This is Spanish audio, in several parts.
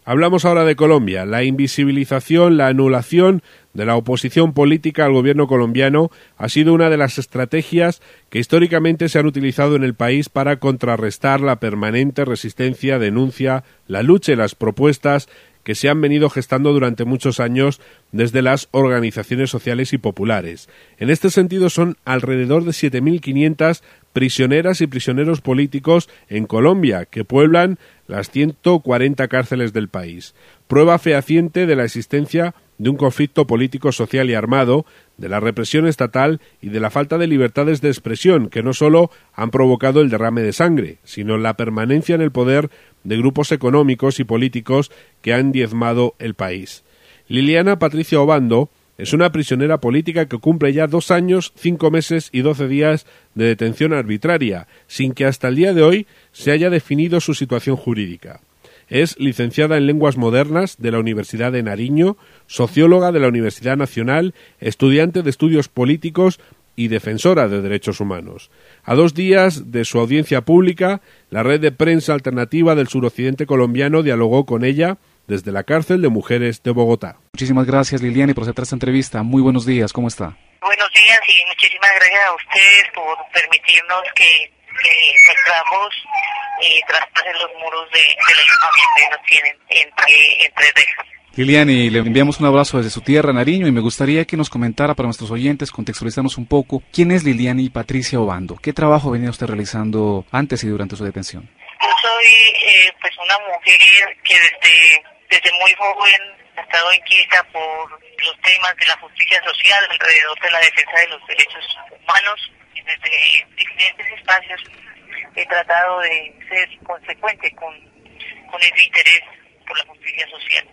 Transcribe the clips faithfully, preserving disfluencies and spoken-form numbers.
Hablamos ahora de Colombia. La invisibilización, la anulación de la oposición política al gobierno colombiano ha sido una de las estrategias que históricamente se han utilizado en el país para contrarrestar la permanente resistencia, denuncia, la lucha y las propuestas que se han venido gestando durante muchos años desde las organizaciones sociales y populares. En este sentido, son alrededor de siete mil quinientas prisioneras y prisioneros políticos en Colombia, que pueblan las ciento cuarenta cárceles del país. Prueba fehaciente de la existencia de un conflicto político, social y armado, de la represión estatal y de la falta de libertades de expresión, que no solo han provocado el derrame de sangre, sino la permanencia en el poder de grupos económicos y políticos que han diezmado el país. Liliana Patricia Obando es una prisionera política que cumple ya dos años, cinco meses y doce días de detención arbitraria, sin que hasta el día de hoy se haya definido su situación jurídica. Es licenciada en Lenguas Modernas de la Universidad de Nariño, socióloga de la Universidad Nacional, estudiante de Estudios Políticos y defensora de derechos humanos. A dos días de su audiencia pública, la red de prensa alternativa del suroccidente colombiano dialogó con ella desde la cárcel de mujeres de Bogotá. Muchísimas gracias, Liliana, por aceptar esta entrevista. Muy buenos días, ¿cómo está? Buenos días y muchísimas gracias a ustedes por permitirnos que, que nuestra voz eh, traspase los muros de, de la información que nos tienen entre, entre rejas. Liliani, le enviamos un abrazo desde su tierra, Nariño, y me gustaría que nos comentara para nuestros oyentes, contextualizarnos un poco, ¿quién es Liliani Patricia Obando? ¿Qué trabajo venía usted realizando antes y durante su detención? Yo soy eh, pues una mujer que desde, desde muy joven ha estado inquieta por los temas de la justicia social alrededor de la defensa de los derechos humanos, y desde diferentes espacios he tratado de ser consecuente con, con ese interés por la justicia social.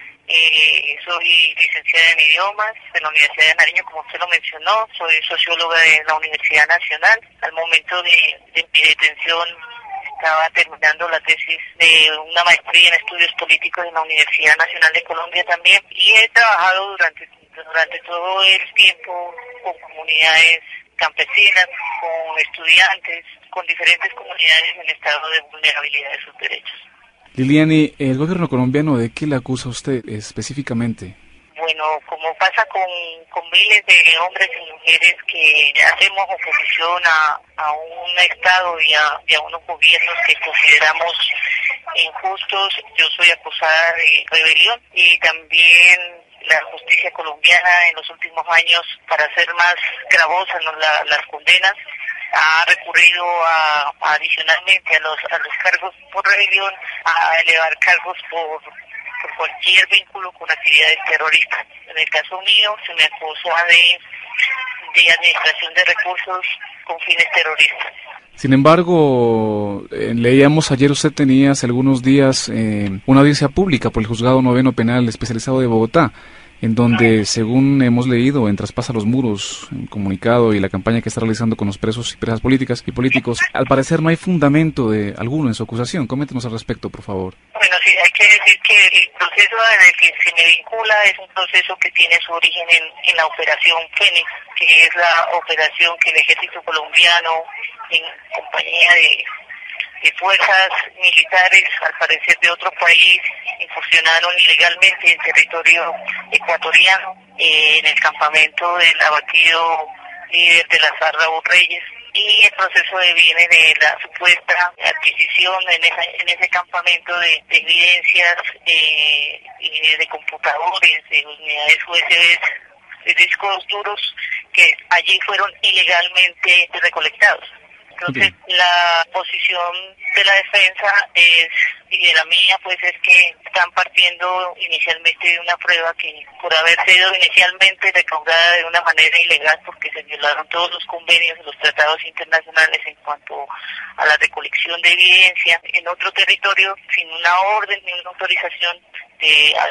Eh, soy licenciada en idiomas de la Universidad de Nariño, como usted lo mencionó. Soy socióloga de la Universidad Nacional. Al momento de, de mi detención estaba terminando la tesis de una maestría en estudios políticos en la Universidad Nacional de Colombia también, y he trabajado durante durante todo el tiempo con comunidades campesinas, con estudiantes, con diferentes comunidades en estado de vulnerabilidad de sus derechos. Liliani, ¿el gobierno colombiano de qué le acusa a usted específicamente? Bueno, como pasa con, con miles de hombres y mujeres que hacemos oposición a, a un Estado y a, y a unos gobiernos que consideramos injustos, yo soy acusada de rebelión, y también la justicia colombiana en los últimos años, para hacer más gravosas, ¿no?, la, las condenas, ha recurrido a, a adicionalmente a los a los cargos por rebelión, a elevar cargos por, por cualquier vínculo con actividades terroristas. En el caso mío se me acusa de, de administración de recursos con fines terroristas. Sin embargo, eh, leíamos ayer usted tenía hace algunos días eh, una audiencia pública por el Juzgado Noveno Penal Especializado de Bogotá, en donde, según hemos leído en Traspasa los Muros, un comunicado y la campaña que está realizando con los presos y presas políticas y políticos, al parecer no hay fundamento de alguno en su acusación. Coméntenos al respecto, por favor. Bueno, sí, hay que decir que el proceso en el que se me vincula es un proceso que tiene su origen en, en la Operación Fénix, que es la operación que el ejército colombiano, en compañía de, de fuerzas militares, al parecer de otro país, incursionaron ilegalmente en territorio ecuatoriano, eh, en el campamento del abatido líder de las FARC, Raúl Reyes, y el proceso viene de la supuesta adquisición en, esa, en ese campamento de, de evidencias, eh, y de computadores, de unidades U S B, de discos duros que allí fueron ilegalmente recolectados. Entonces, okay, la posición de la defensa es, y de la mía, pues es que están partiendo inicialmente de una prueba que, por haber sido inicialmente recaudada de una manera ilegal, porque se violaron todos los convenios y los tratados internacionales en cuanto a la recolección de evidencia en otro territorio, sin una orden ni una autorización de algún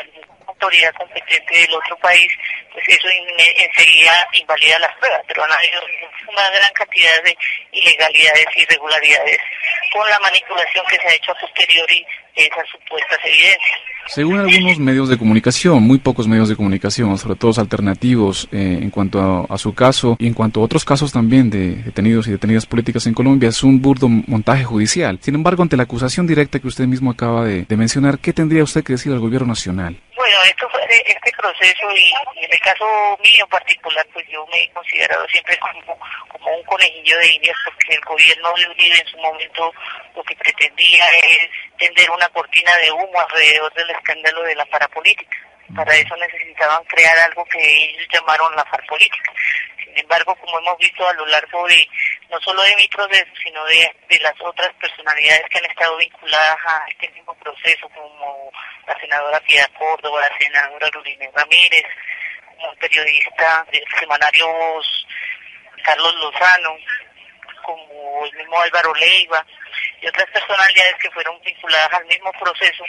autoridad competente del otro país, pues eso in- enseguida invalida las pruebas, pero han habido una gran cantidad de ilegalidades y irregularidades con la manipulación que se ha hecho a posteriori de esas supuestas evidencias. Según algunos medios de comunicación, muy pocos medios de comunicación, sobre todo alternativos, eh, en cuanto a, a su caso y en cuanto a otros casos también de detenidos y detenidas políticas en Colombia, es un burdo montaje judicial. Sin embargo, ante la acusación directa que usted mismo acaba de, de mencionar, ¿qué tendría usted que decir al gobierno nacional? Bueno, esto fue este proceso y, y en el caso mío en particular, pues yo me he considerado siempre como, como un conejillo de indias, porque el gobierno de Uribe en su momento lo que pretendía es tender una cortina de humo alrededor del escándalo de la parapolítica. Para eso necesitaban crear algo que ellos llamaron la farpolítica. Sin embargo, como hemos visto a lo largo de, no solo de mi proceso, sino de, de las otras personalidades que han estado vinculadas a este mismo proceso, como la senadora Piedad Córdoba, la senadora Lurine Ramírez, como el periodista del semanario Carlos Lozano, como el mismo Álvaro Leiva, y otras personalidades que fueron vinculadas al mismo proceso,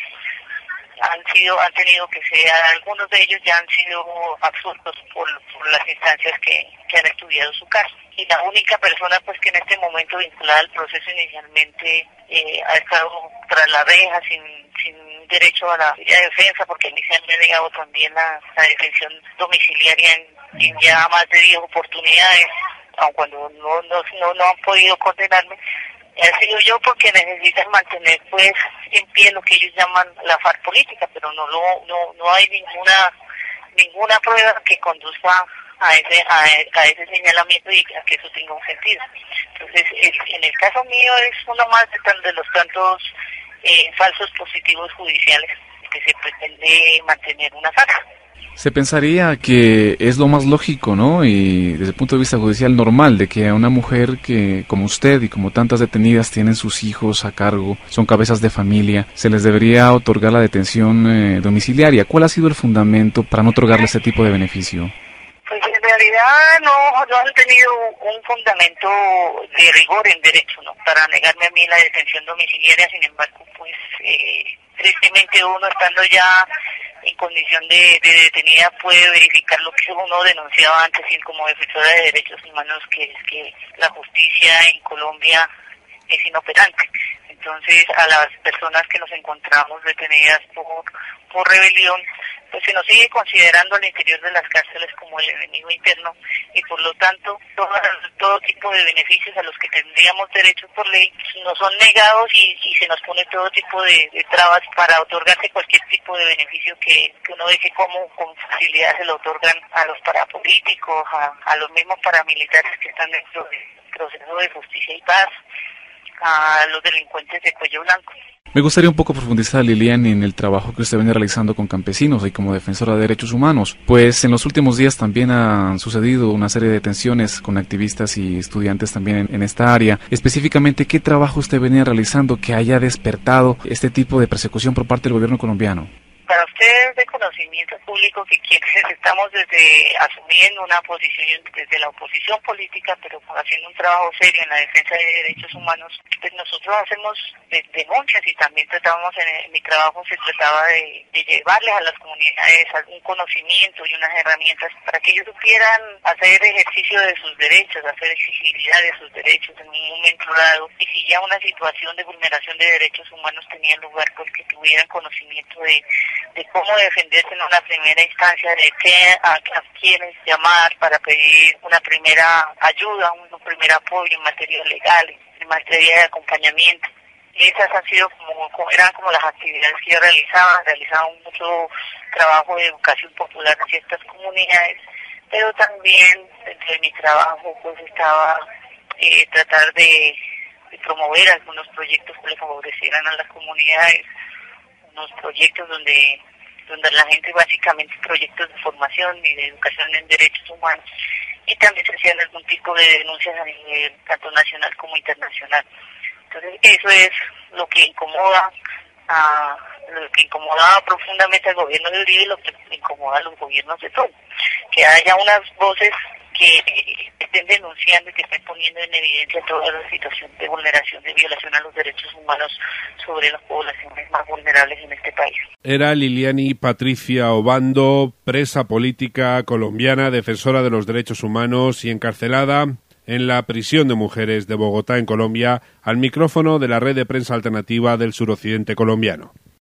han sido, han tenido que ser, algunos de ellos ya han sido absueltos por, por las instancias que, que han estudiado su caso. Y la única persona pues que en este momento vinculada al proceso inicialmente eh, ha estado tras la reja sin, sin derecho a la, a la defensa, porque inicialmente ha negado también la, la detención domiciliaria en, en ya más de diez oportunidades, aun cuando no, no, no, no han podido condenarme. Ha sido yo, porque necesitan mantener pues en pie lo que ellos llaman la farpolítica, pero no lo, no no hay ninguna ninguna prueba que conduzca a ese a, a ese señalamiento y a que eso tenga un sentido. Entonces, el, en el caso mío es uno más de, tan, de los tantos eh, falsos positivos judiciales que se pretende mantener una farsa. Se pensaría que es lo más lógico, ¿no? Y desde el punto de vista judicial normal, de que a una mujer que, como usted y como tantas detenidas, tienen sus hijos a cargo, son cabezas de familia, se les debería otorgar la detención eh, domiciliaria. ¿Cuál ha sido el fundamento para no otorgarle este tipo de beneficio? Pues en realidad no, no han tenido un fundamento de rigor en derecho, ¿no? Para negarme a mí la detención domiciliaria. Sin embargo, pues eh, tristemente uno estando ya en condición de, de detenida puede verificar lo que uno denunciaba antes, y como defensora de derechos humanos, que es que la justicia en Colombia es inoperante. Entonces, a las personas que nos encontramos detenidas por, por rebelión, pues se nos sigue considerando al interior de las cárceles como el enemigo interno, y por lo tanto todo, todo tipo de beneficios a los que tendríamos derecho por ley nos son negados, y, y se nos pone todo tipo de, de trabas para otorgarse cualquier tipo de beneficio que, que uno ve que como con facilidad se lo otorgan a los parapolíticos, a, a los mismos paramilitares que están dentro del proceso de justicia y paz, a los delincuentes de cuello blanco. Me gustaría un poco profundizar, Lilian, en el trabajo que usted viene realizando con campesinos y como defensora de derechos humanos. Pues en los últimos días también han sucedido una serie de detenciones con activistas y estudiantes también en, en esta área. Específicamente, ¿qué trabajo usted venía realizando que haya despertado este tipo de persecución por parte del gobierno colombiano? Para ustedes de conocimiento público que quienes estamos desde asumiendo una posición desde la oposición política, pero haciendo un trabajo serio en la defensa de derechos humanos, pues nosotros hacemos de, denuncias, y también tratamos en, en mi trabajo se trataba de, de llevarles a las comunidades algún conocimiento y unas herramientas para que ellos supieran hacer ejercicio de sus derechos, hacer exigibilidad de sus derechos en un momento dado, y si ya una situación de vulneración de derechos humanos tenía lugar, pues que tuvieran conocimiento de de cómo defenderse en una primera instancia, de qué, a, a quiénes llamar para pedir una primera ayuda, un, un primer apoyo en materia legal, en materia de acompañamiento. Y esas han sido como, eran como las actividades que yo realizaba, realizaba mucho trabajo de educación popular en ciertas comunidades, pero también dentro de mi trabajo pues estaba eh, tratar de, de promover algunos proyectos que le favorecieran a las comunidades, unos proyectos donde donde la gente, básicamente proyectos de formación y de educación en derechos humanos, y también se hacían algún tipo de denuncias a nivel tanto nacional como internacional. Entonces eso es lo que incomoda a lo que incomodaba profundamente al gobierno de Uribe, y lo que incomoda a los gobiernos de todos, que haya unas voces que estén denunciando y que estén poniendo en evidencia toda la situación de vulneración, de violación a los derechos humanos sobre las poblaciones más vulnerables en este país. Era Liliani Patricia Obando, presa política colombiana, defensora de los derechos humanos y encarcelada en la prisión de mujeres de Bogotá, en Colombia, al micrófono de la red de prensa alternativa del suroccidente colombiano.